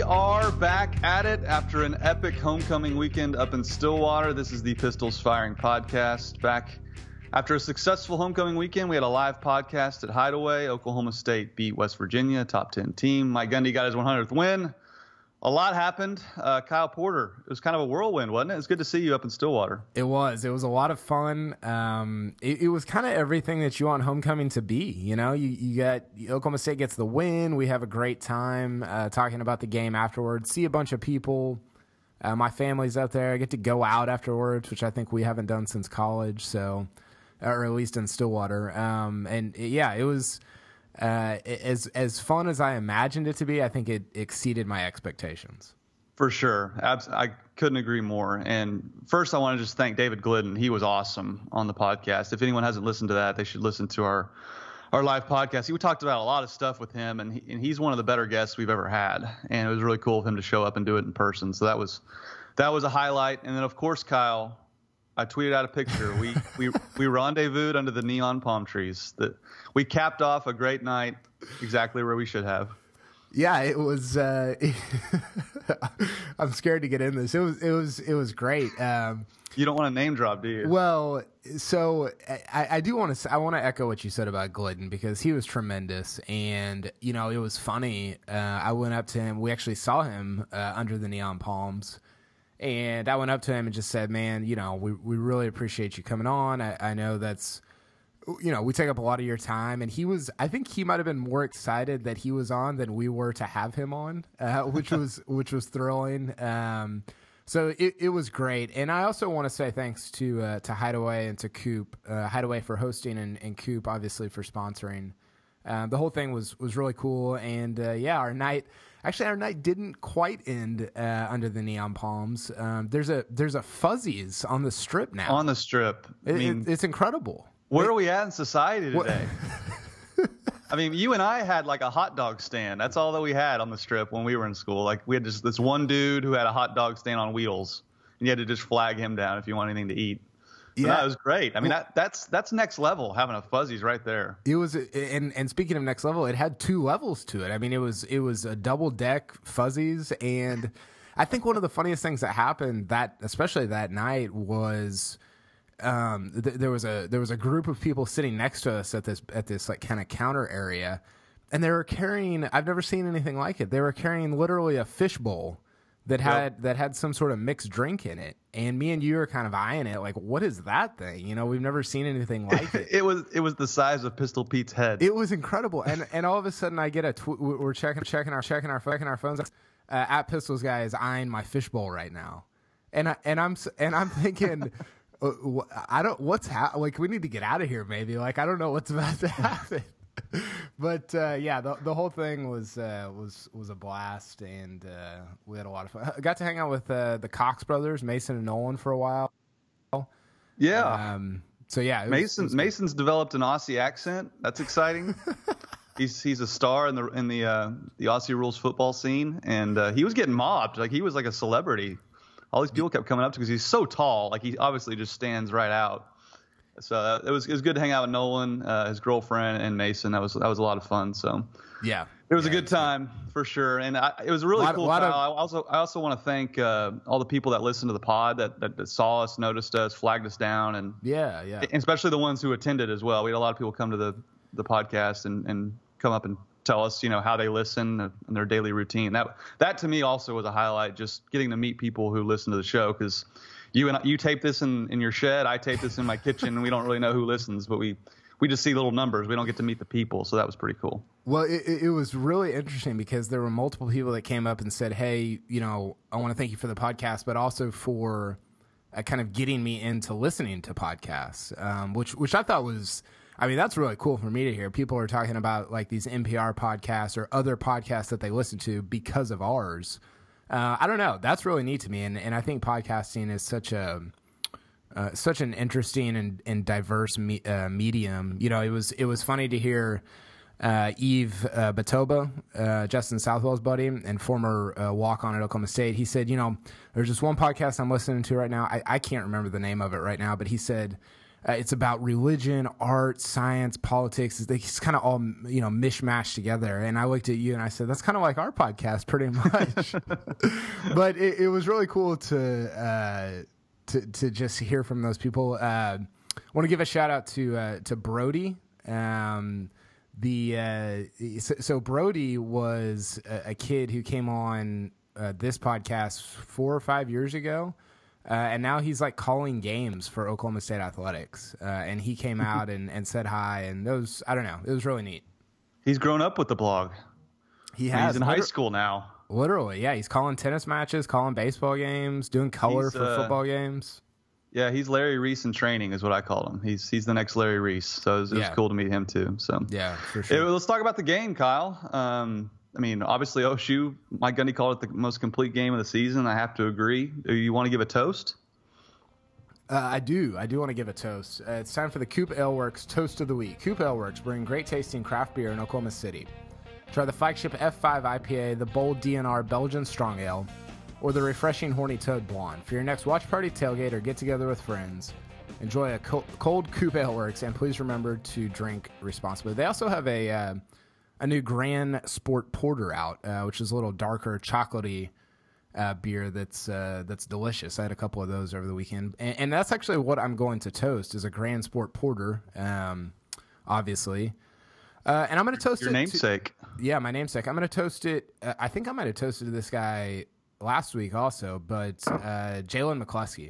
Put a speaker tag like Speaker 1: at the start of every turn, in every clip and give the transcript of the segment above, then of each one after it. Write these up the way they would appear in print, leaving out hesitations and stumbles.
Speaker 1: are back at it after an epic homecoming weekend up in Stillwater. This is the Pistols Firing Podcast. Back after a successful homecoming weekend, we had a live podcast at Hideaway. Oklahoma State beat West Virginia, top 10 team. Mike Gundy got his 100th win. A lot happened. Kyle Porter, it was kind of a whirlwind, wasn't it? It's good to see you up in Stillwater.
Speaker 2: It was. It was a lot of fun. It was kind of everything that you want homecoming to be. You know, you got Oklahoma State gets the win. We have a great time talking about the game afterwards. See a bunch of people. My family's up there. I get to go out afterwards, which I think we haven't done since college. So, or at least in Stillwater. It was. As fun as I imagined it to be, I think it exceeded my expectations.
Speaker 1: For sure. I couldn't agree more. And first, I want to just thank David Glidden. He was awesome on the podcast. If anyone hasn't listened to that, they should listen to our live podcast. We talked about a lot of stuff with him, and he's one of the better guests we've ever had. And it was really cool of him to show up and do it in person. So that was a highlight. And then, of course, Kyle, I tweeted out a picture. We rendezvoused under the neon palm trees. We capped off a great night, exactly where we should have.
Speaker 2: Yeah, it was. I'm scared to get in this. It was great.
Speaker 1: You don't want to name drop, do you?
Speaker 2: Well, so I do want to. I want to echo what you said about Glidden because he was tremendous, and you know it was funny. I went up to him. We actually saw him under the neon palms. And I went up to him and just said, man, you know, we really appreciate you coming on. I know that's, you know, we take up a lot of your time. And I think he might have been more excited that he was on than we were to have him on, which was thrilling. So it was great. And I also want to say thanks to Hideaway and to Coop, Hideaway for hosting and Coop obviously for sponsoring. The whole thing was really cool. And our night didn't quite end under the neon palms. There's a Fuzzies on the Strip now.
Speaker 1: On the Strip.
Speaker 2: It's incredible.
Speaker 1: Where are we at in society today? I mean, you and I had like a hot dog stand. That's all that we had on the Strip when we were in school. Like we had just this one dude who had a hot dog stand on wheels, and you had to just flag him down if you want anything to eat. Yeah, no, it was great. I mean, that's next level, having a Fuzzies right there.
Speaker 2: It was, and speaking of next level, it had two levels to it. I mean, it was a double deck Fuzzies, and I think one of the funniest things that happened especially that night was there was a group of people sitting next to us at this like kind of counter area, and they were carrying. I've never seen anything like it. They were carrying literally a fishbowl that had some sort of mixed drink in it, and me and you were kind of eyeing it like, what is that thing? You know, we've never seen anything like it.
Speaker 1: It was the size of Pistol Pete's head.
Speaker 2: It was incredible, and all of a sudden I get we're checking our phones. At Pistols guy is eyeing my fishbowl right now, and I'm thinking, like we need to get out of here maybe. Like I don't know what's about to happen. But the whole thing was a blast, and we had a lot of fun. I got to hang out with the Cox brothers, Mason and Nolan, for a while.
Speaker 1: Yeah.
Speaker 2: Mason's
Speaker 1: developed an Aussie accent. That's exciting. He's a star in the Aussie Rules football scene, and he was getting mobbed. Like he was like a celebrity. All these people kept coming up to him because he's so tall. Like he obviously just stands right out. So it was good to hang out with Nolan, his girlfriend, and Mason. That was a lot of fun. So
Speaker 2: yeah,
Speaker 1: it was a good time for sure, and it was a really cool. I also want to thank all the people that listened to the pod that saw us, noticed us, flagged us down, and and especially the ones who attended as well. We had a lot of people come to the podcast and come up and tell us, you know, how they listen and their daily routine. That to me also was a highlight, just getting to meet people who listen to the show, because you tape this in your shed, I tape this in my kitchen, and we don't really know who listens, but we just see little numbers. We don't get to meet the people, so that was pretty cool.
Speaker 2: Well, it was really interesting because there were multiple people that came up and said, hey, you know, I want to thank you for the podcast, but also for kind of getting me into listening to podcasts, which I thought was, I mean, that's really cool for me to hear. People are talking about like these NPR podcasts or other podcasts that they listen to because of ours. I don't know. That's really neat to me, and I think podcasting is such an interesting and diverse medium. You know, it was funny to hear Eve Batoba, Justin Southwell's buddy and former walk-on at Oklahoma State. He said, you know, there's just one podcast I'm listening to right now. I can't remember the name of it right now, but he said It's about religion, art, science, politics. It's kind of all, mishmashed together. And I looked at you and I said, that's kind of like our podcast pretty much. But it was really cool to just hear from those people. I want to give a shout out to Brody. So Brody was a kid who came on this podcast 4 or 5 years ago. And now he's like calling games for Oklahoma State Athletics. And he came out and said hi. And I don't know, it was really neat.
Speaker 1: He's grown up with the blog.
Speaker 2: He has.
Speaker 1: He's in high school now.
Speaker 2: Literally, yeah. He's calling tennis matches, calling baseball games, doing color for football games.
Speaker 1: Yeah, he's Larry Reese in training is what I call him. He's the next Larry Reese. So it was cool to meet him too. So
Speaker 2: yeah, for sure.
Speaker 1: Let's talk about the game, Kyle. Obviously, Oshu, Mike Gundy called it the most complete game of the season. I have to agree. Do you want to give a toast?
Speaker 2: I do want to give a toast. It's time for the Coop Ale Works Toast of the Week. Coop Ale Works bring great tasting craft beer in Oklahoma City. Try the flagship F5 IPA, the bold DNR Belgian Strong Ale, or the refreshing Horny Toad Blonde. For your next watch party, tailgate, or get together with friends, enjoy a cold Coop Ale Works, and please remember to drink responsibly. They also have a new Grand Sport Porter out, which is a little darker, chocolatey beer that's delicious. I had a couple of those over the weekend, and that's actually what I'm going to toast is a Grand Sport Porter, obviously. And I'm going to toast
Speaker 1: your namesake.
Speaker 2: Yeah, my namesake. I'm going to toast it. I think I might have toasted this guy last week also, but Jalen McCluskey.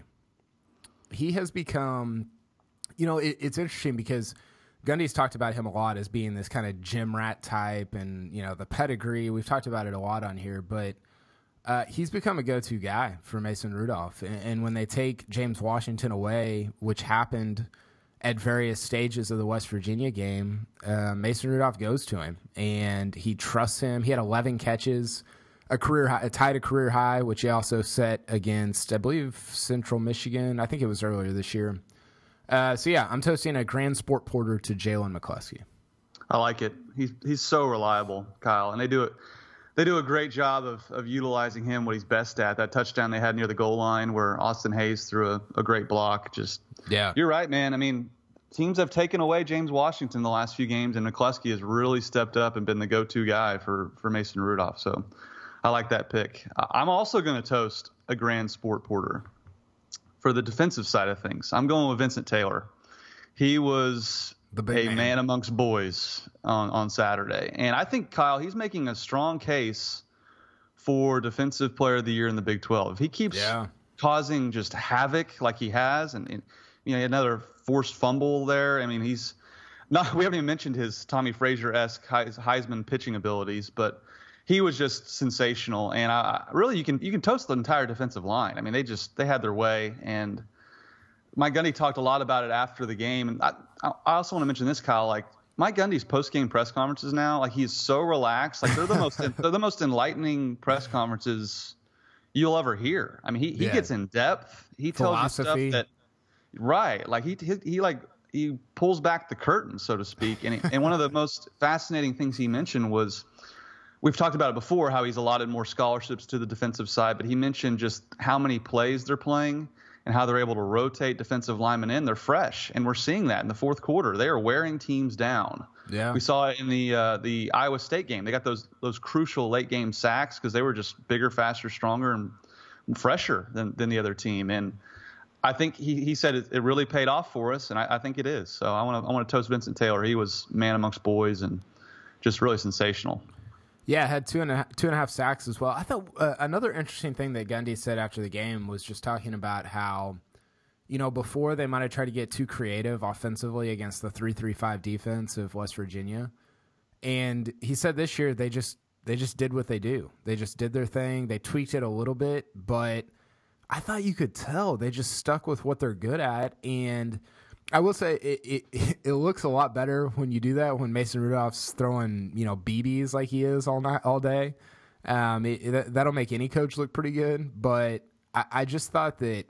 Speaker 2: He has become, it's interesting because Gundy's talked about him a lot as being this kind of gym rat type and, the pedigree. We've talked about it a lot on here, but he's become a go-to guy for Mason Rudolph. And when they take James Washington away, which happened at various stages of the West Virginia game, Mason Rudolph goes to him, and he trusts him. He had 11 catches, tied a career high, which he also set against, I believe, Central Michigan. I think it was earlier this year. I'm toasting a Grand Sport Porter to Jalen McCluskey.
Speaker 1: I like it. He's so reliable, Kyle, and they do a great job of utilizing him, what he's best at. That touchdown they had near the goal line where Austin Hayes threw a great block. You're right, man. I mean, teams have taken away James Washington the last few games, and McCluskey has really stepped up and been the go-to guy for Mason Rudolph. So I like that pick. I'm also going to toast a Grand Sport Porter. For the defensive side of things, I'm going with Vincent Taylor. He was a man amongst boys on Saturday. And I think, Kyle, he's making a strong case for Defensive Player of the Year in the Big 12. If he keeps causing just havoc like he has, and another forced fumble there. I mean, we haven't even mentioned his Tommy Frazier-esque Heisman pitching abilities, but he was just sensational. And you can toast the entire defensive line. I mean, they had their way. And Mike Gundy talked a lot about it after the game. And I also want to mention this, Kyle. Like Mike Gundy's post-game press conferences now, like he's so relaxed. Like they're the most enlightening press conferences you'll ever hear. I mean, he gets in depth. He tells you stuff that like he pulls back the curtain, so to speak. And one of the most fascinating things he mentioned was, we've talked about it before, how he's allotted more scholarships to the defensive side, but he mentioned just how many plays they're playing and how they're able to rotate defensive linemen in. They're fresh, and we're seeing that in the fourth quarter. They are wearing teams down. Yeah, we saw it in the Iowa State game. They got those crucial late game sacks because they were just bigger, faster, stronger, and fresher than the other team. And I think he said it really paid off for us, and I think it is. So I want to toast Vincent Taylor. He was man amongst boys and just really sensational.
Speaker 2: Yeah, had two and a half sacks as well. I thought another interesting thing that Gundy said after the game was just talking about how, before they might have tried to get too creative offensively against the 3-3-5 defense of West Virginia. And he said this year they just did what they do. They just did their thing. They tweaked it a little bit, but I thought you could tell they just stuck with what they're good at. And I will say it looks a lot better when you do that, when Mason Rudolph's throwing, BBs like he is all day. That'll make any coach look pretty good. But I just thought that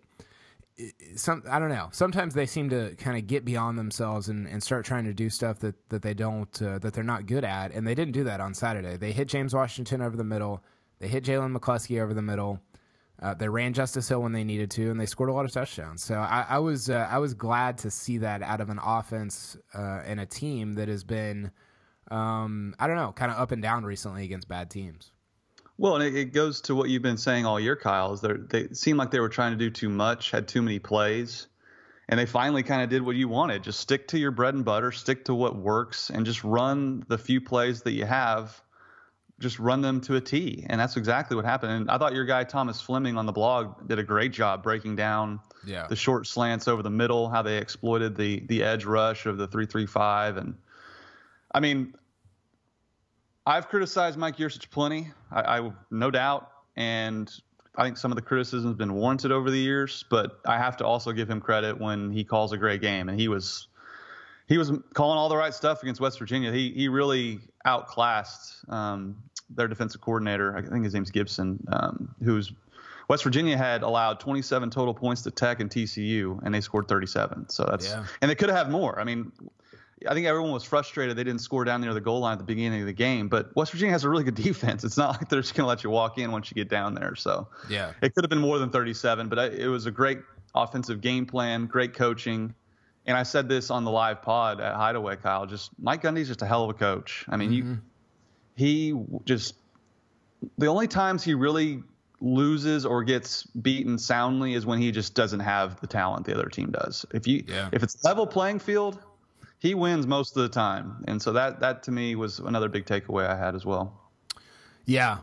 Speaker 2: I don't know. Sometimes they seem to kind of get beyond themselves and start trying to do stuff that they don't, that they're not good at. And they didn't do that on Saturday. They hit James Washington over the middle. They hit Jalen McCluskey over the middle. They ran Justice Hill when they needed to, and they scored a lot of touchdowns. So I was glad to see that out of an offense and a team that has been, I don't know, kind of up and down recently against bad teams.
Speaker 1: Well, and it goes to what you've been saying all year, Kyle, is they seemed like they were trying to do too much, had too many plays, and they finally kind of did what you wanted. Just stick to your bread and butter, stick to what works, and just run the few plays that you have. Just run them to a T, and that's exactly what happened. And I thought your guy Thomas Fleming on the blog did a great job breaking down the short slants over the middle, how they exploited the edge rush of the 3-3-5. And I mean, I've criticized Mike Yurcich plenty, I no doubt, and I think some of the criticism has been warranted over the years. But I have to also give him credit when he calls a great game, and he was calling all the right stuff against West Virginia. He really outclassed their defensive coordinator. I think his name's Gibson, who's West Virginia had allowed 27 total points to Tech and TCU, and they scored 37. So and they could have had more. I mean, I think everyone was frustrated they didn't score down near the goal line at the beginning of the game. But West Virginia has a really good defense. It's not like they're just going to let you walk in once you get down there. So it could have been more than 37, but it was a great offensive game plan, great coaching. And I said this on the live pod at Hideaway, Kyle. Just Mike Gundy's just a hell of a coach. I mean, he just the only times he really loses or gets beaten soundly is when he just doesn't have the talent the other team does. If it's level playing field, he wins most of the time. And so that to me was another big takeaway I had as well.
Speaker 2: Yeah.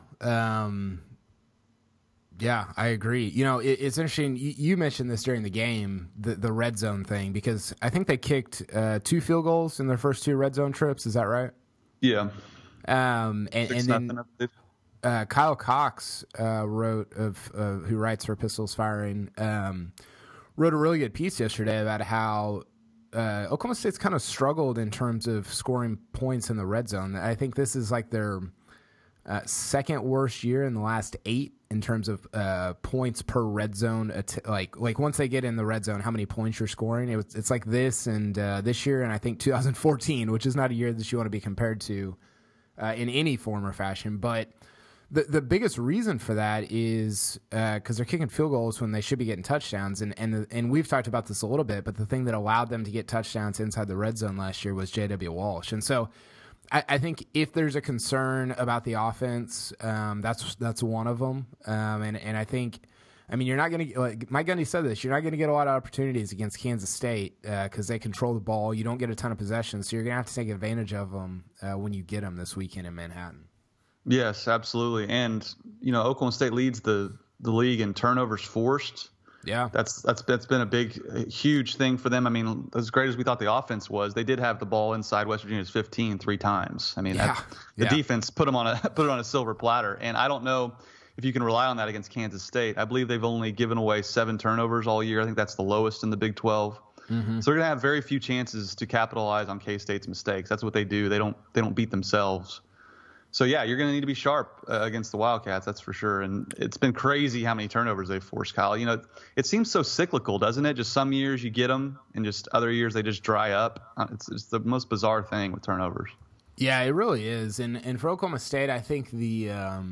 Speaker 2: Yeah, I agree. You know, it's interesting. You mentioned this during the game, the red zone thing, because I think they kicked 2 field goals in their first 2 red zone trips. Is that right?
Speaker 1: Yeah.
Speaker 2: And then Kyle Cox who writes for Pistols Firing, wrote a really good piece yesterday about how Oklahoma State's kind of struggled in terms of scoring points in the red zone. I think this is like their second worst year in the last 8 in terms of points per red zone. Like once they get in the red zone, how many points you're scoring. It's like this and this year, and I think 2014, which is not a year that you want to be compared to in any form or fashion. But the biggest reason for that is because they're kicking field goals when they should be getting touchdowns, and we've talked about this a little bit. But the thing that allowed them to get touchdowns inside the red zone last year was J.W. Walsh, and so. I think if there's a concern about the offense, that's one of them. And I think, I mean, you're not going to, like Mike Gundy said this, you're not going to get a lot of opportunities against Kansas State because they control the ball. You don't get a ton of possessions, so you're going to have to take advantage of them when you get them this weekend in Manhattan.
Speaker 1: Yes, absolutely. And, you know, Oklahoma State leads the league in turnovers forced.
Speaker 2: Yeah,
Speaker 1: that's been a huge thing for them. I mean, as great as we thought the offense was, they did have the ball inside West Virginia's 15 3 times. I mean, the defense put it on a silver platter. And I don't know if you can rely on that against Kansas State. I believe they've only given away 7 turnovers all year. I think that's the lowest in the Big 12. Mm-hmm. So they're gonna have very few chances to capitalize on K-State's mistakes. That's what they do. They don't beat themselves. So, yeah, you're going to need to be sharp against the Wildcats, that's for sure. And it's been crazy how many turnovers they've forced, Kyle. You know, it seems so cyclical, doesn't it? Just some years you get them, and just other years they just dry up. It's the most bizarre thing with turnovers.
Speaker 2: Yeah, it really is. And for Oklahoma State, I think the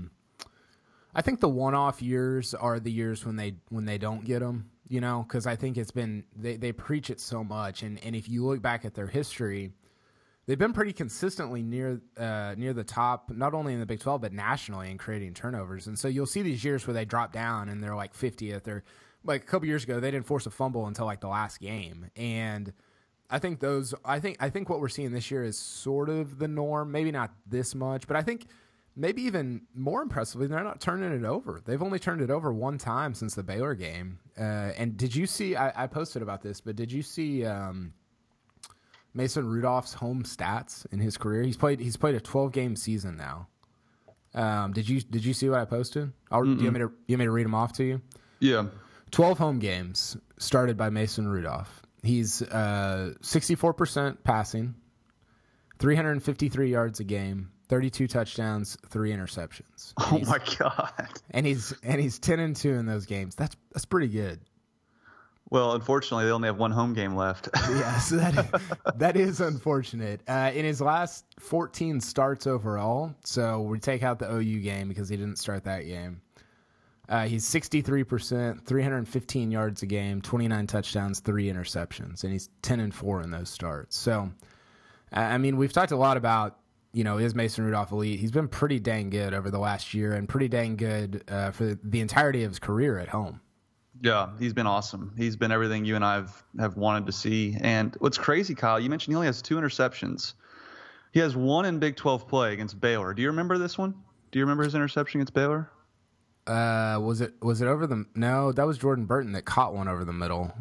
Speaker 2: one-off years are the years when they don't get them, you know, because I think it's been they preach it so much. And if you look back at their history, they've been pretty consistently near the top, not only in the Big 12, but nationally in creating turnovers. And so you'll see these years where they drop down and they're like 50th. They're like a couple years ago, they didn't force a fumble until like the last game. And I think what we're seeing this year is sort of the norm. Maybe not this much, but I think maybe even more impressively, they're not turning it over. They've only turned it over one time since the Baylor game. And did you see, I posted about this, but did you see, Mason Rudolph's home stats in his career? He's played a 12-game season now. Did you see what I posted? Do you want me to read them off to you?
Speaker 1: Yeah.
Speaker 2: 12 home games started by Mason Rudolph. He's 64% passing, 353 yards a game, 32 touchdowns, 3 interceptions.
Speaker 1: Oh my God.
Speaker 2: And he's 10-2 in those games. That's pretty good.
Speaker 1: Well, unfortunately, they only have one home game left.
Speaker 2: Yes, that is unfortunate. In his last 14 starts overall, so we take out the OU game because he didn't start that game. He's 63%, 315 yards a game, 29 touchdowns, 3 interceptions, and he's 10-4 in those starts. So, I mean, we've talked a lot about, is Mason Rudolph elite? He's been pretty dang good over the last year and pretty dang good for the entirety of his career at home.
Speaker 1: Yeah, he's been awesome. He's been everything you and I have wanted to see. And what's crazy, Kyle, you mentioned he only has 2 interceptions. He has 1 in Big 12 play against Baylor. Do you remember this one? Do you remember his interception against Baylor?
Speaker 2: Was it over the? No, that was Jordan Burton that caught one over the middle.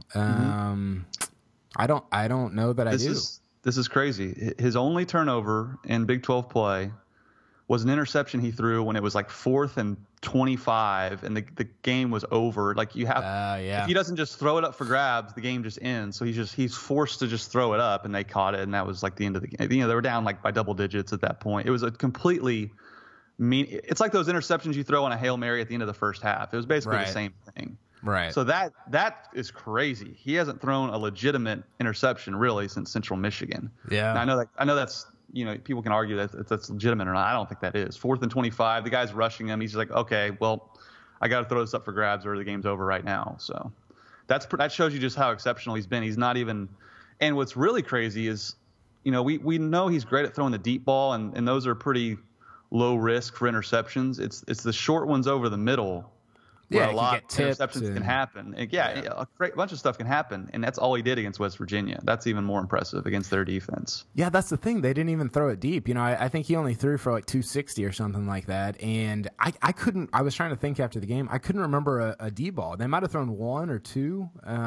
Speaker 2: I don't know that I do.
Speaker 1: This is crazy. His only turnover in Big 12 play was an interception he threw when it was like 4th and 25, and the game was over. Like if he doesn't just throw it up for grabs, the game just ends. So he's forced to just throw it up, and they caught it, and that was like the end of the game. They were down like by double digits at that point. It was a completely it's like those interceptions you throw on a Hail Mary at the end of the first half. It was basically the same thing.
Speaker 2: Right.
Speaker 1: So that is crazy. He hasn't thrown a legitimate interception really since Central Michigan.
Speaker 2: Yeah.
Speaker 1: Now, I know that's people can argue that that's legitimate or not. I don't think that is. 4th and 25, the guy's rushing him. He's just like, okay, well, I got to throw this up for grabs or the game's over right now. So that shows you just how exceptional he's been. He's not even. And what's really crazy is, we know he's great at throwing the deep ball, and those are pretty low risk for interceptions. It's the short ones over the middle where a lot of interceptions can happen. And a great bunch of stuff can happen, and that's all he did against West Virginia. That's even more impressive against their defense.
Speaker 2: Yeah, that's the thing. They didn't even throw it deep. I think he only threw for like 260 or something like that, and I was trying to think after the game. I couldn't remember a deep ball. They might have thrown 1 or 2.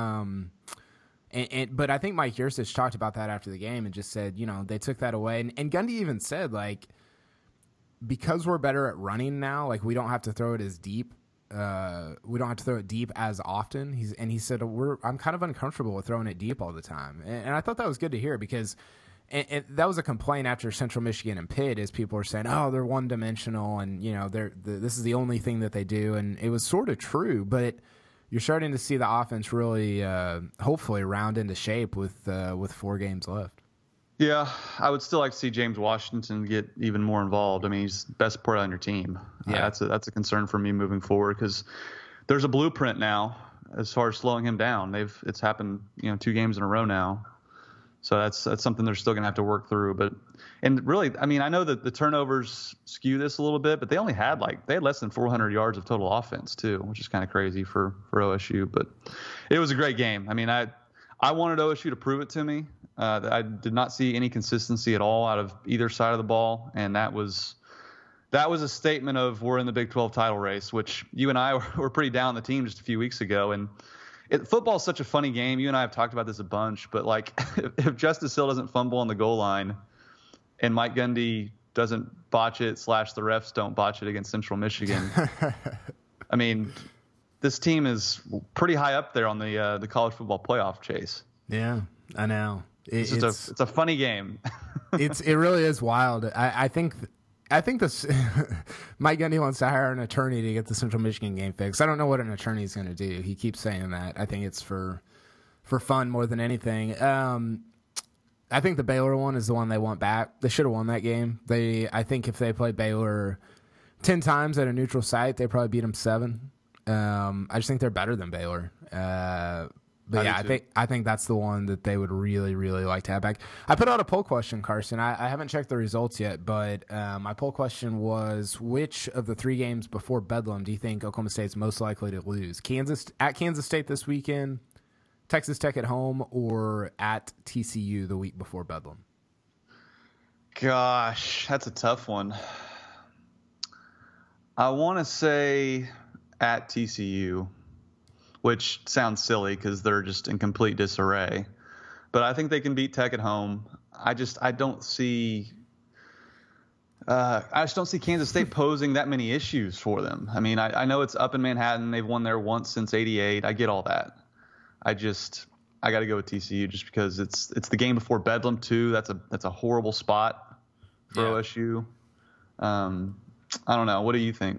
Speaker 2: But I think Mike Yurcich talked about that after the game and just said, they took that away. And Gundy even said, like, because we're better at running now, like we don't have to throw it as deep. We don't have to throw it deep as often. He said I'm kind of uncomfortable with throwing it deep all the time, and I thought that was good to hear because that was a complaint after Central Michigan and Pitt, is people are saying, oh, they're one dimensional, and this is the only thing that they do, and it was sort of true, but you're starting to see the offense really hopefully round into shape with 4 games left.
Speaker 1: Yeah, I would still like to see James Washington get even more involved. I mean, he's the best player on your team.
Speaker 2: Yeah,
Speaker 1: that's a concern for me moving forward because there's a blueprint now as far as slowing him down. It's happened, 2 games in a row now, so that's something they're still gonna have to work through. And really, I mean, I know that the turnovers skew this a little bit, but they only had less than 400 yards of total offense too, which is kind of crazy for OSU. But it was a great game. I mean, I wanted OSU to prove it to me. I did not see any consistency at all out of either side of the ball, and that was a statement of we're in the Big 12 title race, which you and I were pretty down the team just a few weeks ago. And football is such a funny game. You and I have talked about this a bunch, but like if Justice Hill doesn't fumble on the goal line and Mike Gundy doesn't botch it / the refs don't botch it against Central Michigan, I mean, this team is pretty high up there on the college football playoff chase.
Speaker 2: Yeah, I know.
Speaker 1: It's a funny game.
Speaker 2: It really is wild. I think this Mike Gundy wants to hire an attorney to get the Central Michigan game fixed. I don't know what an attorney is going to do. He keeps saying that. I think it's for fun more than anything. I think the Baylor one is the one they want back. They should have won that game. I think if they played Baylor 10 times at a neutral site, they probably beat them 7. I just think they're better than Baylor. But yeah, I think that's the one that they would really, really like to have back. I put out a poll question, Carson. I haven't checked the results yet, but my poll question was, which of the 3 games before Bedlam do you think Oklahoma State's most likely to lose? Kansas State this weekend, Texas Tech at home, or at TCU the week before Bedlam?
Speaker 1: Gosh, that's a tough one. I want to say at TCU, which sounds silly because they're just in complete disarray. But I think they can beat Tech at home. I just don't see Kansas State posing that many issues for them. I mean, I know it's up in Manhattan. They've won there once since '88. I get all that. I got to go with TCU just because it's the game before Bedlam too. That's a horrible spot for OSU. I don't know. What do you think?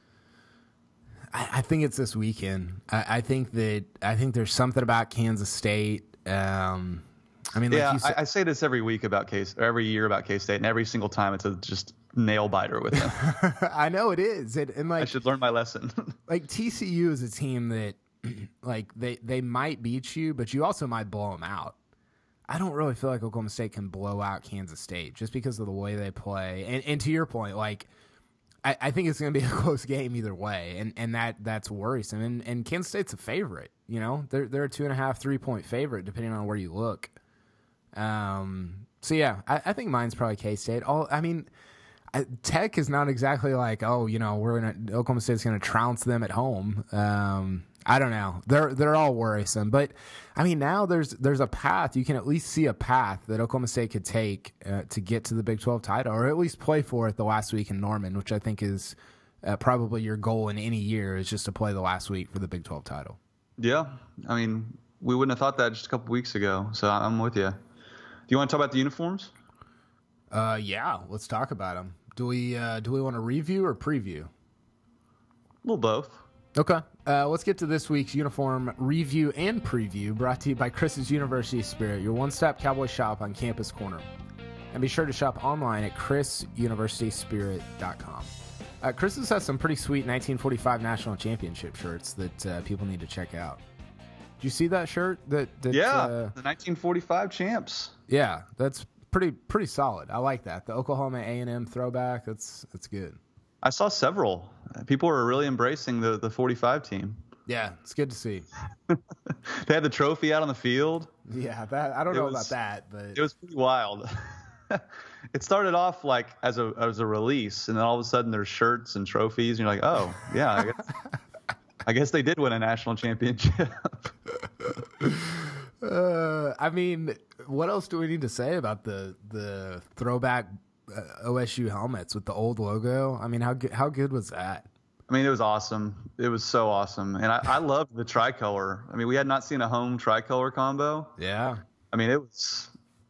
Speaker 2: I think it's this weekend. I think there's something about Kansas State. I mean, like
Speaker 1: I say this every week about every year about K-State, and every single time it's nail biter with him.
Speaker 2: I know it is. And like,
Speaker 1: I should learn my lesson.
Speaker 2: Like TCU is a team that like they might beat you, but you also might blow them out. I don't really feel like Oklahoma State can blow out Kansas State just because of the way they play. And to your point, like I think it's going to be a close game either way, and that's worrisome. And Kansas State's a favorite. You know, they're a 2.5, 3-point favorite depending on where you look. So yeah, I think mine's probably K-State. Tech is not exactly like, Oklahoma State's going to trounce them at home. I don't know. They're all worrisome, but I mean now there's a path. You can at least see a path that Oklahoma State could take to get to the Big 12 title, or at least play for it the last week in Norman, which I think is probably your goal in any year, is just to play the last week for the Big 12 title.
Speaker 1: Yeah, I mean we wouldn't have thought that just a couple weeks ago. So I'm with you. Do you want to talk about the uniforms?
Speaker 2: Yeah, let's talk about them. Do we want to review or preview?
Speaker 1: Well, both.
Speaker 2: Okay. Let's get to this week's uniform review and preview, brought to you by Chris's University Spirit, your one-stop Cowboy shop on Campus Corner. And be sure to shop online at chrisuniversityspirit.com. Chris's has some pretty sweet 1945 national championship shirts that people need to check out. Did you see that shirt? The
Speaker 1: 1945 champs.
Speaker 2: Yeah, that's pretty solid. I like that. The Oklahoma A&M throwback, that's good.
Speaker 1: I saw several. People were really embracing the 45 team.
Speaker 2: Yeah, it's good to see.
Speaker 1: They had the trophy out on the field.
Speaker 2: Yeah, I don't know about that, but
Speaker 1: it was pretty wild. It started off like as a release, and then all of a sudden there's shirts and trophies, and you're like, oh yeah, I guess they did win a national championship.
Speaker 2: I mean, what else do we need to say about the throwback OSU helmets with the old logo? I mean, how good was that?
Speaker 1: I mean, it was awesome. It was so awesome. And I loved the tricolor. I mean, we had not seen a home tricolor combo.
Speaker 2: Yeah.
Speaker 1: I mean, it was,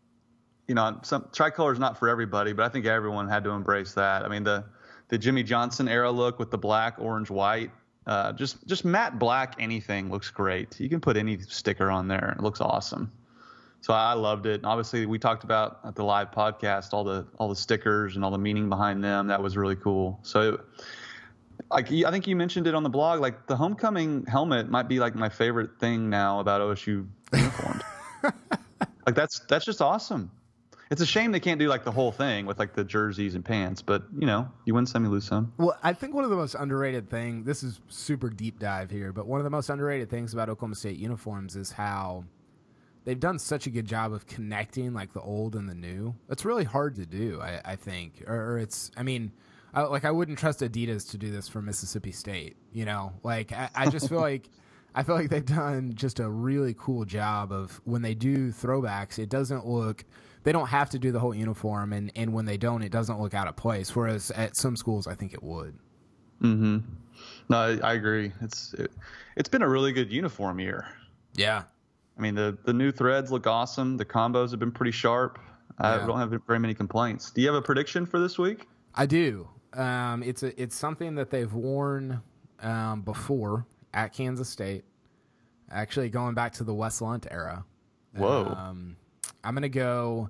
Speaker 1: some tricolor is not for everybody, but I think everyone had to embrace that. I mean, the Jimmy Johnson era look with the black, orange, white, just matte black, anything looks great. You can put any sticker on there. It looks awesome. So I loved it. Obviously, we talked about at the live podcast all the stickers and all the meaning behind them. That was really cool. So, I think you mentioned it on the blog. Like the homecoming helmet might be like my favorite thing now about OSU uniforms. Like that's just awesome. It's a shame they can't do like the whole thing with like the jerseys and pants, but you win some, you lose some.
Speaker 2: Well, I think one of the most underrated things. This is super deep dive here, but one of the most underrated things about Oklahoma State uniforms is how they've done such a good job of connecting like the old and the new. It's really hard to do, I think. Or it's, I mean, I wouldn't trust Adidas to do this for Mississippi State. Like I just feel like they've done just a really cool job of when they do throwbacks. It doesn't look. They don't have to do the whole uniform, and when they don't, it doesn't look out of place. Whereas at some schools, I think it would.
Speaker 1: Mm-hmm. No, I agree. It's been a really good uniform year.
Speaker 2: Yeah.
Speaker 1: I mean, the new threads look awesome. The combos have been pretty sharp. I don't have very many complaints. Do you have a prediction for this week?
Speaker 2: I do. It's something that they've worn before at Kansas State. Actually, going back to the Wes Lunt era.
Speaker 1: Whoa.
Speaker 2: I'm going to go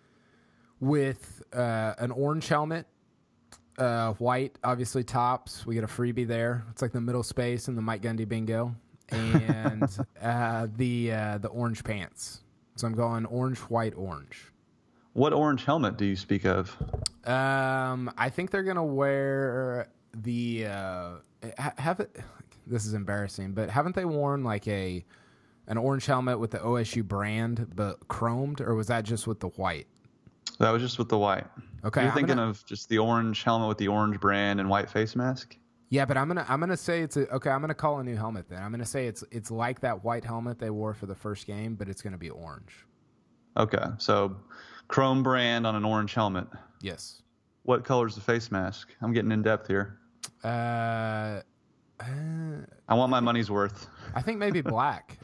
Speaker 2: with an orange helmet, white, obviously tops. We get a freebie there. It's like the middle space in the Mike Gundy bingo. And the orange pants. So I'm going orange, white, orange.
Speaker 1: What orange helmet do you speak of?
Speaker 2: I think they're going to wear the this is embarrassing, but haven't they worn like an orange helmet with the OSU brand, but chromed, or was that just with the white?
Speaker 1: That was just with the white.
Speaker 2: Okay.
Speaker 1: You're thinking of just the orange helmet with the orange brand and white face mask?
Speaker 2: Yeah, but I'm gonna say I'm gonna call a new helmet then. I'm gonna say it's like that white helmet they wore for the first game, but it's gonna be orange.
Speaker 1: Okay, so chrome brand on an orange helmet.
Speaker 2: Yes.
Speaker 1: What color is the face mask? I'm getting in depth here.
Speaker 2: I
Speaker 1: want my money's worth.
Speaker 2: I think maybe black.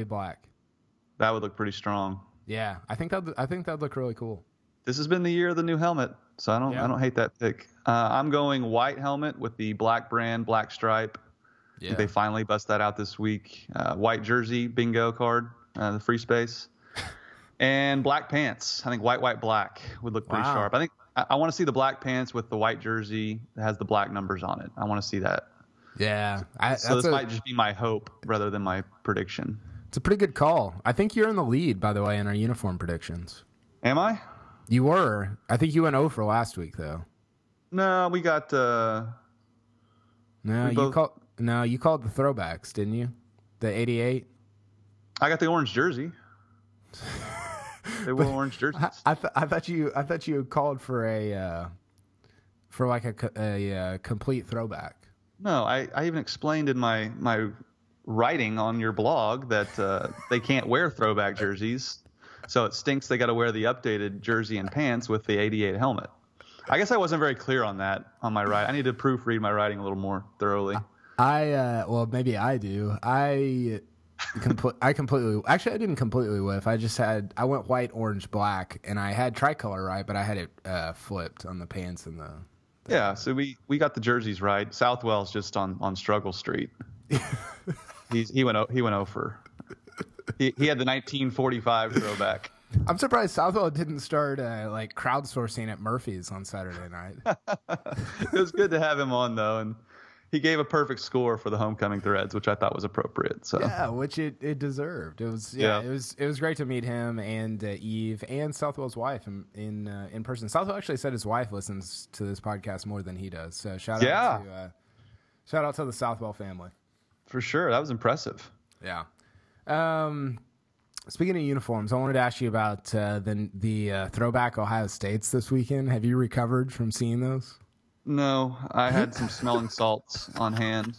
Speaker 1: That would look pretty strong.
Speaker 2: Yeah, I think that'd look really cool.
Speaker 1: This has been the year of the new helmet, so I don't hate that pick. I'm going white helmet with the black brand, black stripe. Yeah. I think they finally bust that out this week. White jersey, bingo card, the free space, and black pants. I think white, black would look pretty sharp. I I want to see the black pants with the white jersey that has the black numbers on it. I want to see that.
Speaker 2: Yeah.
Speaker 1: So this might just be my hope rather than my prediction.
Speaker 2: It's a pretty good call. I think you're in the lead, by the way, in our uniform predictions.
Speaker 1: Am I?
Speaker 2: You were. I think you went 0 for last week, though.
Speaker 1: No, we got.
Speaker 2: You called the throwbacks, didn't you? The 88.
Speaker 1: I got the orange jersey. They wore orange jerseys.
Speaker 2: I thought you called for a complete throwback.
Speaker 1: No, I even explained in my writing on your blog that they can't wear throwback jerseys, so it stinks they got to wear the updated jersey and pants with the 88 helmet. I guess I wasn't very clear on that on my writing. I need to proofread my writing a little more thoroughly.
Speaker 2: Well, maybe I do. I completely. Actually, I didn't completely whiff. I went white, orange, black, and I had tricolor right, but I had it flipped on the pants and the.
Speaker 1: Yeah, so we got the jerseys right. Southwell's just on Struggle Street. he went over. He had the 1945 throwback.
Speaker 2: I'm surprised Southwell didn't start crowdsourcing at Murphy's on Saturday night.
Speaker 1: It was good to have him on though, and he gave a perfect score for the homecoming threads, which I thought was appropriate. So
Speaker 2: yeah, which it deserved. It was great to meet him and Eve and Southwell's wife in person. Southwell actually said his wife listens to this podcast more than he does. So shout out to the Southwell family.
Speaker 1: For sure, that was impressive.
Speaker 2: Yeah. Speaking of uniforms, I wanted to ask you about the throwback Ohio States this weekend. Have you recovered from seeing those?
Speaker 1: No, I had some smelling salts on hand.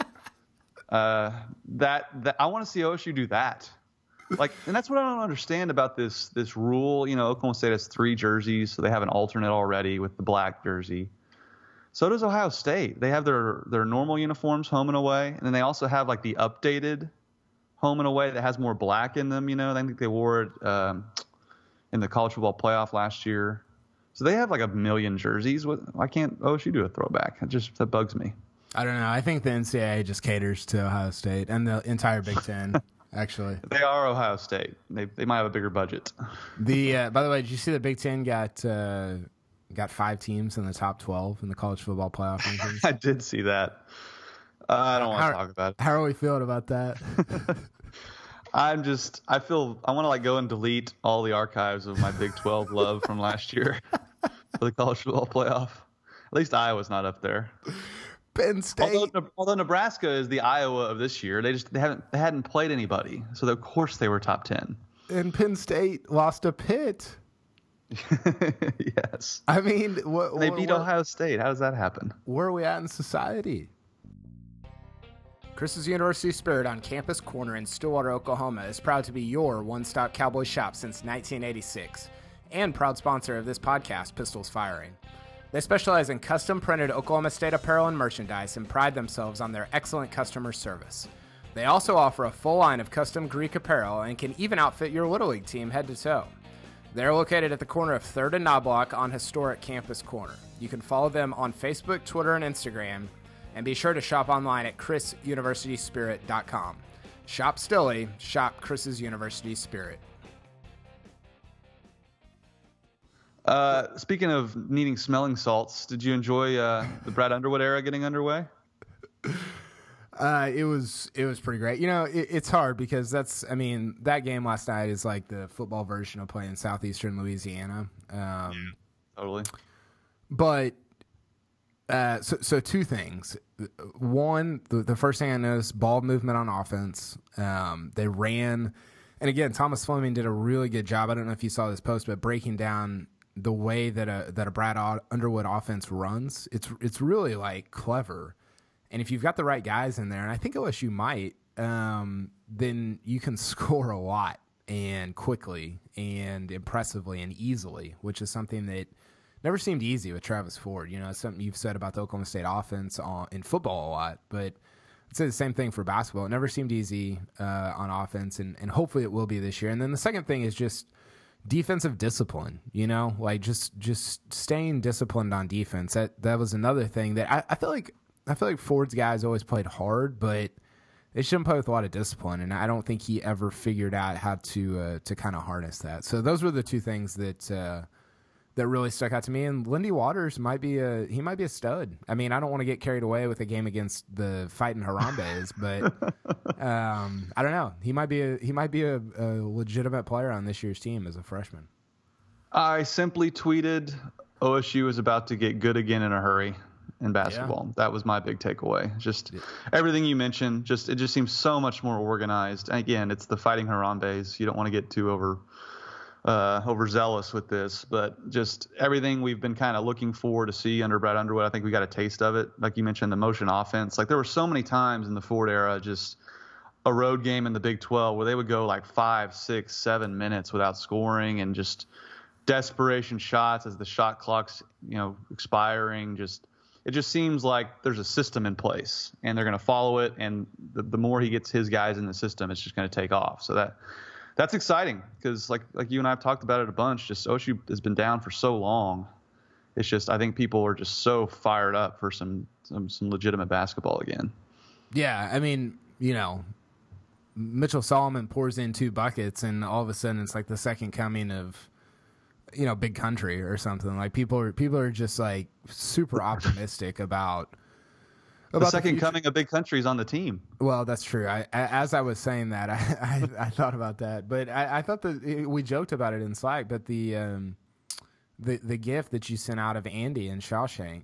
Speaker 1: That I want to see OSU do that. And that's what I don't understand about this rule. You know, Oklahoma State has 3 jerseys, so they have an alternate already with the black jersey. So does Ohio State. They have their normal uniforms, home and away, and then they also have like the updated home and away that has more black in them. You know, I think they wore it in the college football playoff last year. So they have like 1 million jerseys. Why can't OSU do a throwback? That bugs me.
Speaker 2: I don't know. I think the NCAA just caters to Ohio State and the entire Big Ten. Actually,
Speaker 1: they are Ohio State. They might have a bigger budget.
Speaker 2: By the way, did you see the Big Ten got 5 teams in the top 12 in the college football playoff rankings?
Speaker 1: I did see that. I don't want to talk about it.
Speaker 2: How are we feeling about that?
Speaker 1: I want to go and delete all the archives of my Big 12 love from last year for the college football playoff. At least Iowa's not up there.
Speaker 2: Penn State.
Speaker 1: Although Nebraska is the Iowa of this year, they hadn't played anybody, so of course they were top 10.
Speaker 2: And Penn State lost to Pitt.
Speaker 1: Yes.
Speaker 2: I mean,
Speaker 1: they beat Ohio State. How does that happen?
Speaker 2: Where are we at in society? Chris's University Spirit on Campus Corner in Stillwater, Oklahoma is proud to be your one-stop cowboy shop since 1986 and proud sponsor of this podcast, Pistols Firing. They specialize in custom-printed Oklahoma State apparel and merchandise and pride themselves on their excellent customer service. They also offer a full line of custom Greek apparel and can even outfit your Little League team head to toe. They're located at the corner of 3rd and Knobloch on historic Campus Corner. You can follow them on Facebook, Twitter, and Instagram. And be sure to shop online at chrisuniversityspirit.com. Shop Stilly, shop Chris's University Spirit.
Speaker 1: Speaking of needing smelling salts, did you enjoy the Brad Underwood era getting underway?
Speaker 2: It was pretty great. You know, it's hard because that game last night is like the football version of playing Southeastern Louisiana.
Speaker 1: Totally.
Speaker 2: But so 2 things. One, the first thing I noticed, ball movement on offense. They ran, and again, Thomas Fleming did a really good job. I don't know if you saw this post, but breaking down the way that a Brad Underwood offense runs, it's really like clever. And if you've got the right guys in there, and I think OSU might, then you can score a lot and quickly and impressively and easily, which is something that never seemed easy with Travis Ford. You know, it's something you've said about the Oklahoma State offense in football a lot, but I'd say the same thing for basketball. It never seemed easy on offense, and hopefully it will be this year. And then the second thing is just defensive discipline, you know, like just staying disciplined on defense. That was another thing that I feel like Ford's guys always played hard, but they shouldn't play with a lot of discipline, and I don't think he ever figured out how to kind of harness that. So those were the 2 things that that really stuck out to me. And Lindy Waters might be a stud. I mean, I don't want to get carried away with a game against the Fighting Harambe's, but I don't know. He might be a legitimate player on this year's team as a freshman.
Speaker 1: I simply tweeted OSU is about to get good again in a hurry in basketball. Yeah. That was my big takeaway. Just everything you mentioned, it just seems so much more organized. And again, it's the Fighting Harambe's. You don't want to get too overzealous with this, but just everything we've been kind of looking for to see under Brad Underwood. I think we got a taste of it. Like you mentioned, the motion offense. Like there were so many times in the Ford era, just a road game in the Big 12 where they would go like 5, 6, 7 minutes without scoring, and just desperation shots as the shot clock's, expiring. It just seems like there's a system in place and they're going to follow it. And the more he gets his guys in the system, it's just going to take off. So that's exciting because like you and I have talked about it a bunch, just OSU has been down for so long. It's just, I think people are just so fired up for some legitimate basketball again.
Speaker 2: Yeah. I mean, Mitchell Solomon pours in 2 buckets and all of a sudden it's like the second coming of, Big Country or something. Like people are just like super optimistic about
Speaker 1: the second coming of Big Country is on the team.
Speaker 2: Well, that's true. As I was saying that, I thought about that, but I thought that we joked about it in Slack. But the gift that you sent out of Andy and Shawshank,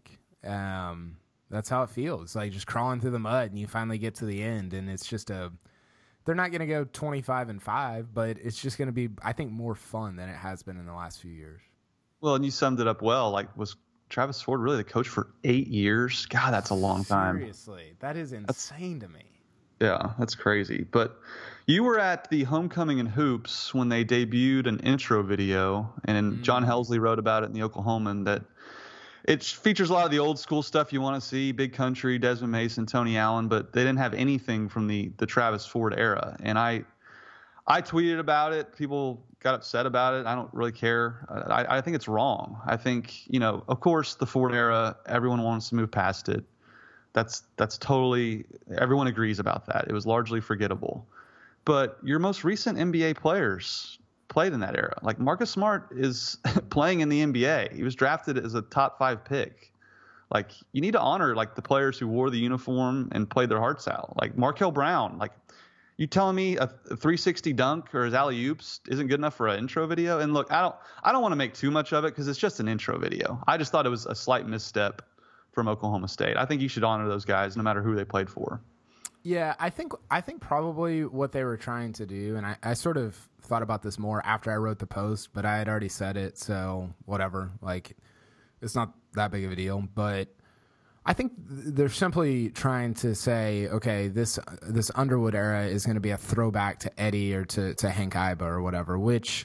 Speaker 2: that's how it feels. Like just crawling through the mud, and you finally get to the end, and it's just they're not going to go 25-5, but it's just going to be, I think, more fun than it has been in the last few years.
Speaker 1: Well, and you summed it up well. Like, was Travis Ford really the coach for 8 years? God, that's a long time.
Speaker 2: Seriously, that is insane to me.
Speaker 1: Yeah, that's crazy. But you were at the Homecoming and Hoops when they debuted an intro video, and John Helsley wrote about it in the Oklahoman that it features a lot of the old school stuff you want to see, Big Country, Desmond Mason, Tony Allen, but they didn't have anything from the Travis Ford era. And I tweeted about it. People got upset about it. I don't really care. I think it's wrong. I think, of course, the Ford era, everyone wants to move past it. That's totally – everyone agrees about that. It was largely forgettable. But your most recent NBA players – played in that era. Like Marcus Smart is playing in the NBA. He was drafted as a top 5 pick. Like you need to honor like the players who wore the uniform and played their hearts out. Like Markel Brown, like you telling me a 360 dunk or his alley-oops isn't good enough for an intro video? And look, I don't want to make too much of it because it's just an intro video. I just thought it was a slight misstep from Oklahoma State. I think you should honor those guys no matter who they played for.
Speaker 2: Yeah, I think probably what they were trying to do, and I sort of thought about this more after I wrote the post, but I had already said it, so whatever. Like, it's not that big of a deal. But I think they're simply trying to say, okay, this Underwood era is going to be a throwback to Eddie or to Hank Iba or whatever, which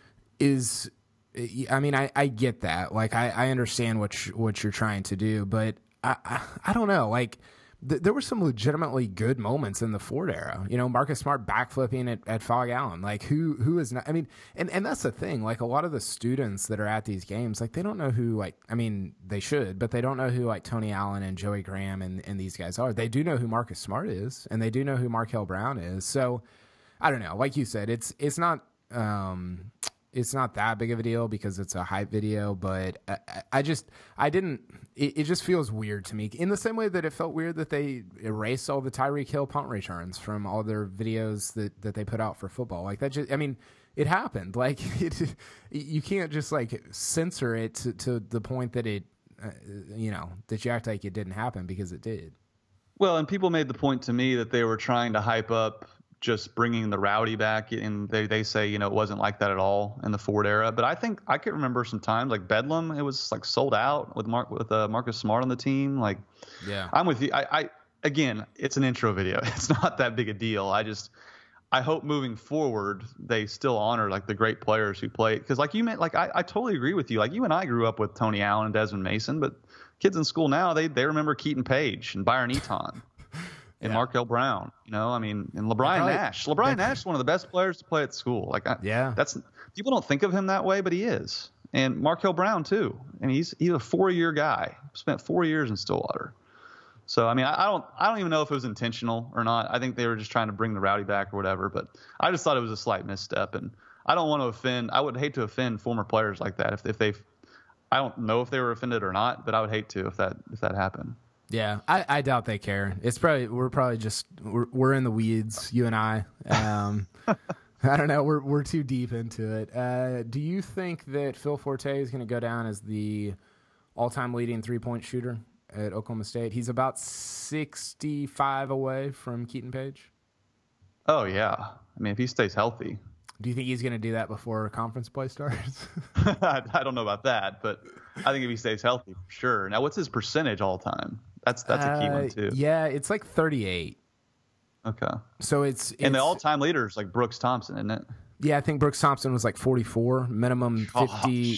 Speaker 2: is, I mean, I get that. Like, I understand what you're trying to do, but I don't know, like. There were some legitimately good moments in the Ford era. Marcus Smart backflipping at Fog Allen. Like who is not? I mean, and that's the thing. Like a lot of the students that are at these games, like they don't know who. Like I mean, they should, but they don't know who like Tony Allen and Joey Graham and these guys are. They do know who Marcus Smart is, and they do know who Markel Brown is. So I don't know. Like you said, it's not. It's not that big of a deal because it's a hype video, but it just feels weird to me in the same way that it felt weird that they erased all the Tyreek Hill punt returns from all their videos that they put out for football. Like that just, I mean, it happened. Like you can't just like censor it to the point that it, that you act like it didn't happen because it did.
Speaker 1: Well, and people made the point to me that they were trying to hype up just bringing the rowdy back, and they say, it wasn't like that at all in the Ford era. But I think I could remember some times like Bedlam, it was like sold out with Marcus Smart on the team. Like, yeah, I'm with you. Again, it's an intro video. It's not that big a deal. I hope moving forward they still honor like the great players who played, because like you meant, like I totally agree with you. Like you and I grew up with Tony Allen and Desmond Mason, but kids in school now they remember Keaton Page and Byron Eaton. And Markel Brown, I mean, and LeBron Nash. LeBron Nash is one of the best players to play at school. Like, that's people don't think of him that way, but he is. And Markel Brown too. I mean, he's a 4-year guy. Spent 4 years in Stillwater. So I mean, I don't even know if it was intentional or not. I think they were just trying to bring the rowdy back or whatever. But I just thought it was a slight misstep, and I don't want to offend. I would hate to offend former players like that if they I don't know if they were offended or not, but I would hate to if that happened.
Speaker 2: Yeah, I doubt they care. It's probably we're in the weeds, you and I. I don't know. We're too deep into it. Do you think that Phil Forte is going to go down as the all-time leading three-point shooter at Oklahoma State? He's about 65 away from Keaton Page.
Speaker 1: Oh yeah, I mean if he stays healthy.
Speaker 2: Do you think he's going to do that before conference play starts?
Speaker 1: I don't know about that, but I think if he stays healthy, for sure. Now, what's his percentage all time? That's a key one too.
Speaker 2: Yeah, it's like 38.
Speaker 1: Okay.
Speaker 2: So it's
Speaker 1: and the all-time leader is like Brooks Thompson, isn't it?
Speaker 2: Yeah, I think Brooks Thompson was like 44, minimum 50,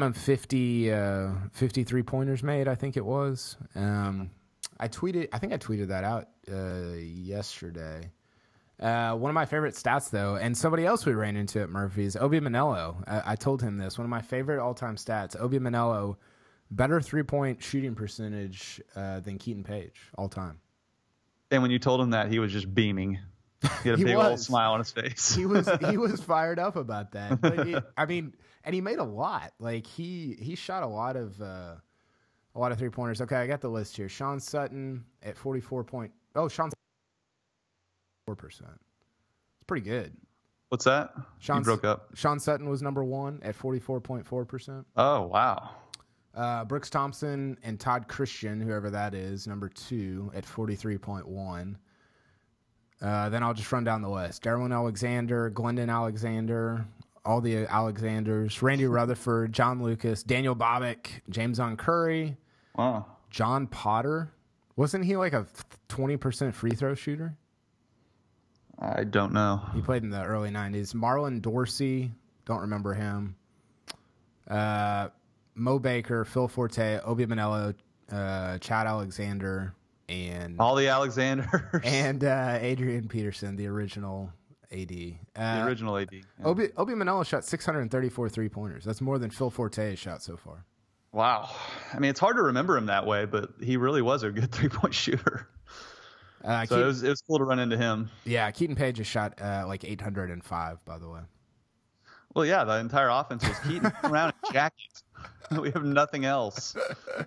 Speaker 2: 53 pointers made. I think it was. I tweeted that out yesterday. One of my favorite stats, though, and somebody else we ran into at Murphy's, Obi Manello. I told him this. One of my favorite all-time stats, Obi Manello, better three-point shooting percentage than Keaton Page all-time.
Speaker 1: And when you told him that, he was just beaming. He had a big old smile on his face.
Speaker 2: He was fired up about that. But and he made a lot. Like he shot a lot of 3-pointers. Okay, I got the list here. Sean Sutton at 44. Sean 4%. It's pretty good.
Speaker 1: What's that? You broke up.
Speaker 2: Sean Sutton was number 1 at 44.4%.
Speaker 1: Oh, wow.
Speaker 2: Brooks Thompson and Todd Christian, whoever that is, number 2 at 43.1. Then I'll just run down the list. Darwin Alexander, Glendon Alexander, all the Alexanders, Randy Rutherford, John Lucas, Daniel Bobbick, James on Curry,
Speaker 1: wow.
Speaker 2: John Potter. Wasn't he like a 20% free throw shooter?
Speaker 1: I don't know.
Speaker 2: He played in the early 90s. Marlon Dorsey, don't remember him. Mo Baker, Phil Forte, Obi Manello, Chad Alexander, and
Speaker 1: all the Alexanders.
Speaker 2: And Adrian Peterson, the original AD.
Speaker 1: The original AD. Yeah.
Speaker 2: Obi Manello shot 634 3-pointers. That's more than Phil Forte has shot so far.
Speaker 1: Wow. I mean, it's hard to remember him that way, but he really was a good 3-point shooter. So it was cool to run into him.
Speaker 2: Yeah, Keaton Page has shot like 805, by the way.
Speaker 1: Well, yeah, the entire offense was Keaton around in jackets. We have nothing else.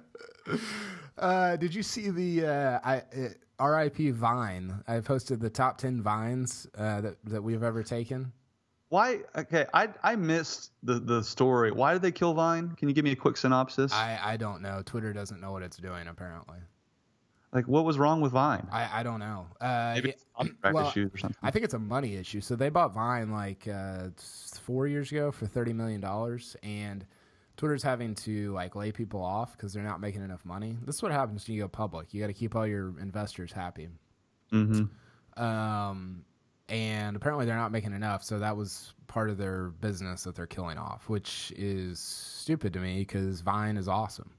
Speaker 2: Did you see the RIP Vine? I posted the top 10 Vines that we've ever taken.
Speaker 1: Why? Okay, I missed the story. Why did they kill Vine? Can you give me a quick synopsis?
Speaker 2: I don't know. Twitter doesn't know what it's doing, apparently.
Speaker 1: Like, what was wrong with Vine?
Speaker 2: I don't know.
Speaker 1: Maybe it's contract issues or something.
Speaker 2: I think it's a money issue. So they bought Vine like 4 years ago for $30 million, and Twitter's having to like lay people off because they're not making enough money. This is what happens when you go public. You got to keep all your investors happy.
Speaker 1: Mm-hmm.
Speaker 2: And apparently they're not making enough, so that was part of their business that they're killing off, which is stupid to me because Vine is awesome.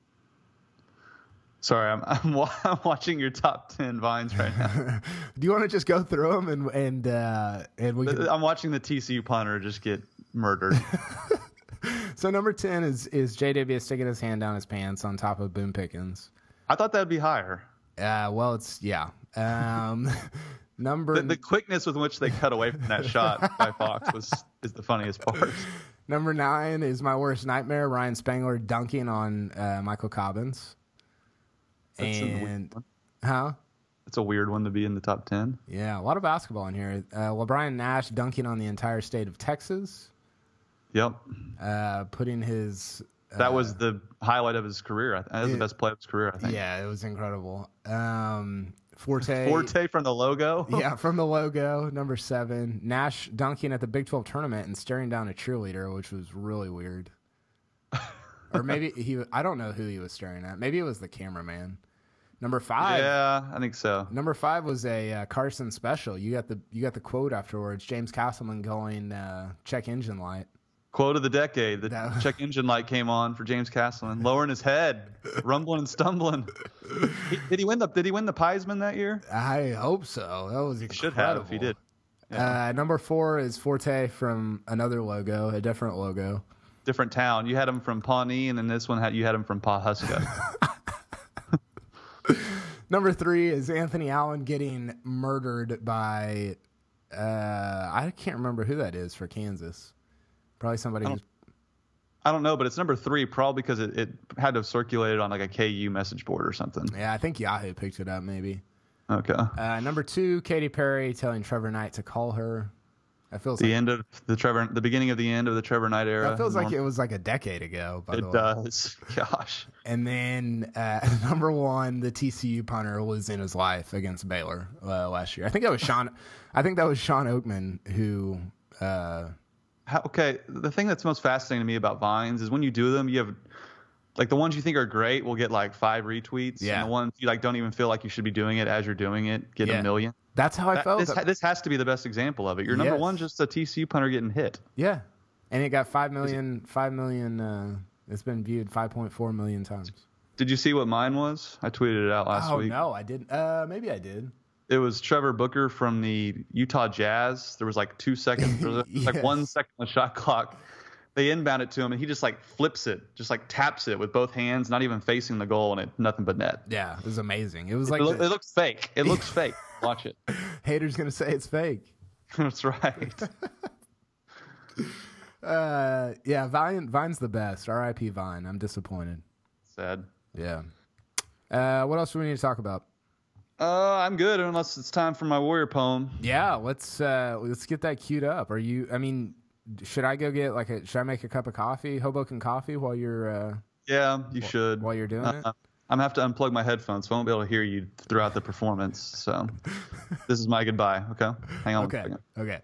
Speaker 1: Sorry, I'm watching your top 10 Vines right now.
Speaker 2: Do you want to just go through them and we can...
Speaker 1: I'm watching the TCU punter just get murdered.
Speaker 2: So number 10 is JW sticking his hand down his pants on top of Boone Pickens.
Speaker 1: I thought that'd be higher.
Speaker 2: Well, it's yeah.
Speaker 1: The quickness with which they cut away from that shot by Fox is the funniest part.
Speaker 2: Number 9 is my worst nightmare. Ryan Spangler dunking on Michael Cobbins.
Speaker 1: That's
Speaker 2: It's
Speaker 1: a weird one to be in the top 10.
Speaker 2: Yeah, a lot of basketball in here. LeBron Nash dunking on the entire state of Texas.
Speaker 1: Yep.
Speaker 2: Putting his...
Speaker 1: that was the highlight of his career. That was the best play of his career, I think.
Speaker 2: Yeah, it was incredible. Forte
Speaker 1: from the logo?
Speaker 2: Yeah, from the logo, number 7. Nash dunking at the Big 12 tournament and staring down a cheerleader, which was really weird. Or maybe I don't know who he was staring at. Maybe it was the cameraman. Number 5.
Speaker 1: Yeah, I think so.
Speaker 2: Number 5 was a Carson special. You got the quote afterwards. James Castleman going check engine light.
Speaker 1: Quote of the decade. The check engine light came on for James Castleman, lowering his head, rumbling and stumbling. Did he win the Heisman that year?
Speaker 2: I hope so. That was incredible.
Speaker 1: He should have if he did.
Speaker 2: Yeah. Number 4 is Forte from another logo, a different logo.
Speaker 1: Different town. You had him from Pawnee, and then this one you had him from Pawhuska.
Speaker 2: Number 3 is Anthony Allen getting murdered by I can't remember who that is for Kansas. Probably somebody who's...
Speaker 1: I don't know, but it's number 3 probably because it had to have circulated on like a KU message board or something.
Speaker 2: Yeah, I think Yahoo picked it up maybe.
Speaker 1: Okay.
Speaker 2: Number 2, Katy Perry telling Trevor Knight to call her. That feels
Speaker 1: the end of the beginning of the end of the Trevor Knight era.
Speaker 2: That feels like it was like a decade ago. By the way.
Speaker 1: It does. Gosh.
Speaker 2: And then number 1, the TCU punter losing his life against Baylor last year. I think that was Sean Oakman who.
Speaker 1: Okay, the thing that's most fascinating to me about Vines is when you do them, you have like the ones you think are great will get like 5 retweets, and the ones you like don't even feel like you should be doing it as you're doing it get 1 million.
Speaker 2: That's how I felt.
Speaker 1: This has to be the best example of it. Your number 1 just a TCU punter getting hit.
Speaker 2: Yeah, and it got 5 million. 5 million. It's been viewed 5.4 million times.
Speaker 1: Did you see what mine was? I tweeted it out last week.
Speaker 2: Oh no, I didn't. Maybe I did.
Speaker 1: It was Trevor Booker from the Utah Jazz. There was like 2 seconds, like 1 second on the shot clock. They inbound it to him, and he just like flips it, just like taps it with both hands, not even facing the goal, and it nothing but net.
Speaker 2: Yeah, it was amazing. It was like
Speaker 1: it looks fake. It looks fake. Watch it.
Speaker 2: Haters gonna say it's fake.
Speaker 1: That's right.
Speaker 2: Yeah, Vine's the best. R.I.P. Vine. I'm disappointed.
Speaker 1: Sad.
Speaker 2: Yeah. What else do we need to talk about?
Speaker 1: I'm good unless it's time for my warrior poem.
Speaker 2: Yeah, let's get that queued up. Should I go get should I make a cup of coffee, Hoboken coffee, while you're
Speaker 1: Yeah, you should.
Speaker 2: While you're doing it?
Speaker 1: I'm gonna have to unplug my headphones, so I won't be able to hear you throughout the performance. So this is my goodbye, okay? Hang on
Speaker 2: one
Speaker 1: second.
Speaker 2: Okay.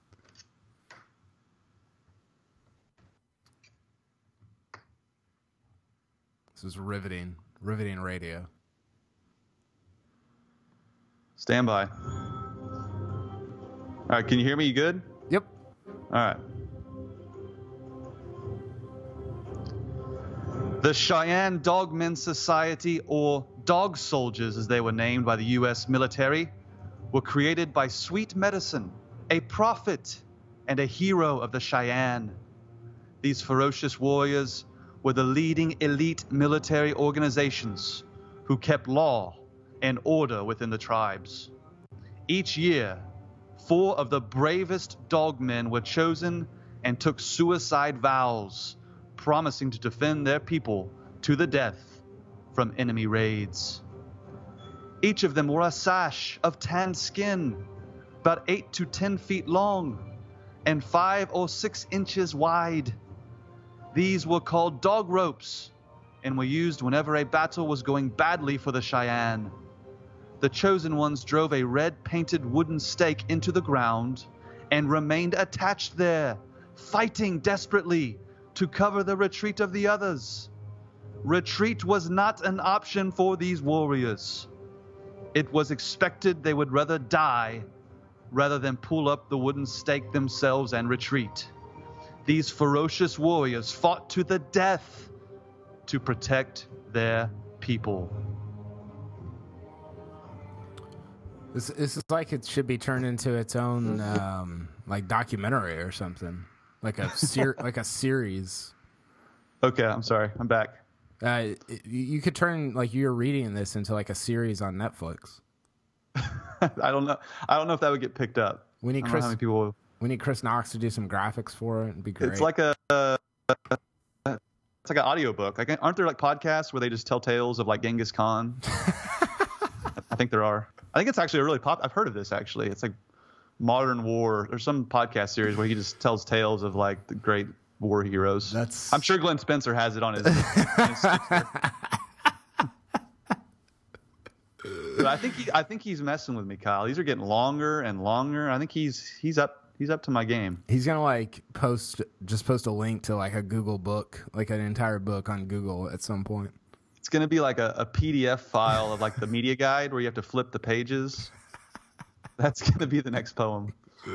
Speaker 2: This is riveting radio.
Speaker 1: Stand by. All right, can you hear me? You good?
Speaker 2: Yep.
Speaker 1: All right. The Cheyenne Dogmen Society, or Dog Soldiers as they were named by the U.S. military, were created by Sweet Medicine, a prophet and a hero of the Cheyenne. These ferocious warriors were the leading elite military organizations who kept law and order within the tribes. Each year, 4 of the bravest dogmen were chosen and took suicide vows, promising to defend their people to the death from enemy raids. Each of them wore a sash of tanned skin, about 8 to 10 feet long and 5 or 6 inches wide. These were called dog ropes and were used whenever a battle was going badly for the Cheyenne. The chosen ones drove a red-painted wooden stake into the ground and remained attached there, fighting desperately to cover the retreat of the others. Retreat was not an option for these warriors. It was expected they would rather die rather than pull up the wooden stake themselves and retreat. These ferocious warriors fought to the death to protect their people.
Speaker 2: This is like it should be turned into its own like documentary or something, like a series.
Speaker 1: Okay, I'm sorry. I'm back.
Speaker 2: You could turn like you're reading this into like a series on Netflix.
Speaker 1: I don't know if that would get picked up.
Speaker 2: We need Chris. We need Chris Knox to do some graphics for it. It'd be great.
Speaker 1: It's like it's like an audiobook. Like, aren't there like podcasts where they just tell tales of like Genghis Khan? I think there are. I think it's actually a really I've heard of this actually. It's like Modern War. There's some podcast series where he just tells tales of like the great war heroes. I'm sure Glenn Spencer has it on his. But I think he's messing with me, Kyle. These are getting longer and longer. I think he's up to my game.
Speaker 2: He's gonna like post a link to like a Google book, like an entire book on Google at some point.
Speaker 1: It's gonna be like a PDF file of like the media guide where you have to flip the pages. That's gonna be the next poem.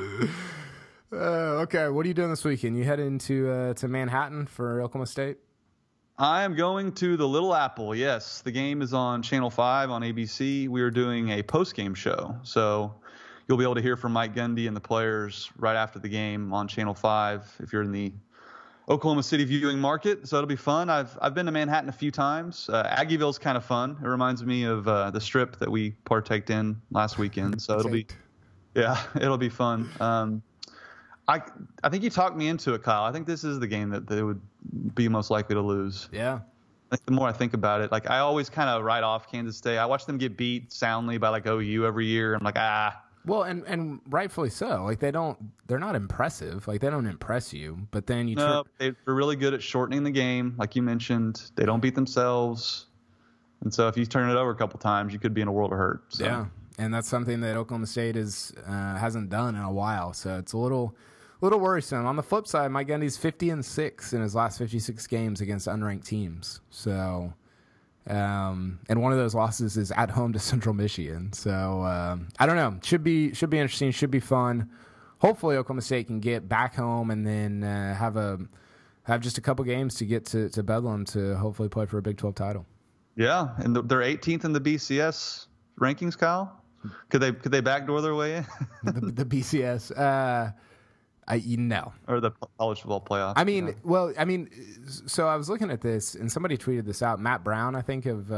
Speaker 2: Okay, what are you doing this weekend? You heading to Manhattan for Oklahoma State?
Speaker 1: I am going to the Little Apple. Yes, the game is on Channel 5 on ABC. We are doing a post-game show, so you'll be able to hear from Mike Gundy and the players right after the game on Channel 5 if you're in the Oklahoma City viewing market. So it'll be fun. I've been to Manhattan a few times. Aggieville's kind of fun. It reminds me of the strip that we partaked in last weekend. So it'll be fun. I think you talked me into it, Kyle. I think this is the game that they would be most likely to lose.
Speaker 2: Yeah.
Speaker 1: Like, the more I think about it, like I always kind of write off Kansas State. I watch them get beat soundly by like OU every year. I'm like,
Speaker 2: Well, and rightfully so. Like they're not impressive. Like they don't impress you. But then
Speaker 1: they're really good at shortening the game, like you mentioned. They don't beat themselves, and so if you turn it over a couple times, you could be in a world of hurt. So.
Speaker 2: Yeah, and that's something that Oklahoma State hasn't done in a while. So it's a little worrisome. On the flip side, Mike Gundy's 50-6 in his last 56 games against unranked teams. So. And one of those losses is at home to Central Michigan. So I don't know. Should be interesting. Should be fun. Hopefully Oklahoma State can get back home and then have just a couple games to get to Bedlam to hopefully play for a Big 12 title.
Speaker 1: Yeah, and they're 18th in the BCS rankings, Kyle. Could they backdoor their way in?
Speaker 2: the BCS.
Speaker 1: Or the college football playoff.
Speaker 2: So I was looking at this, and somebody tweeted this out. Matt Brown, I think, of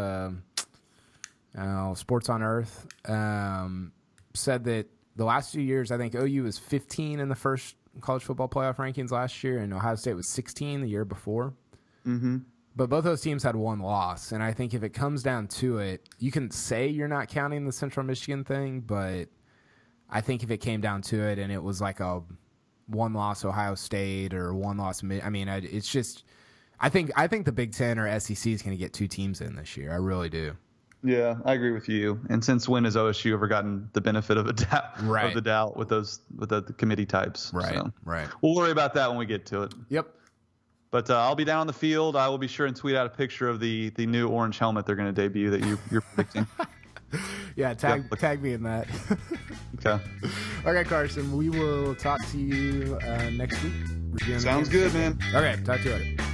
Speaker 2: Sports on Earth, said that the last 2 years, I think OU was 15 in the first college football playoff rankings last year, and Ohio State was 16 the year before.
Speaker 1: Mm-hmm.
Speaker 2: But both those teams had one loss, and I think if it comes down to it, you can say you're not counting the Central Michigan thing, but I think if it came down to it and it was like a one-loss Ohio State or one-loss. It's just I think the Big Ten or SEC is going to get 2 teams in this year. I really do.
Speaker 1: Yeah, I agree with you. And since when has OSU ever gotten the benefit of the doubt with the committee types?
Speaker 2: Right, so right.
Speaker 1: We'll worry about that when we get to it.
Speaker 2: Yep.
Speaker 1: But I'll be down on the field. I will be sure and tweet out a picture of the new orange helmet they're going to debut that you're predicting.
Speaker 2: Yeah, tag me in that. Okay, Carson, we will talk to you next week.
Speaker 1: Sounds good, man.
Speaker 2: Okay, talk to you later.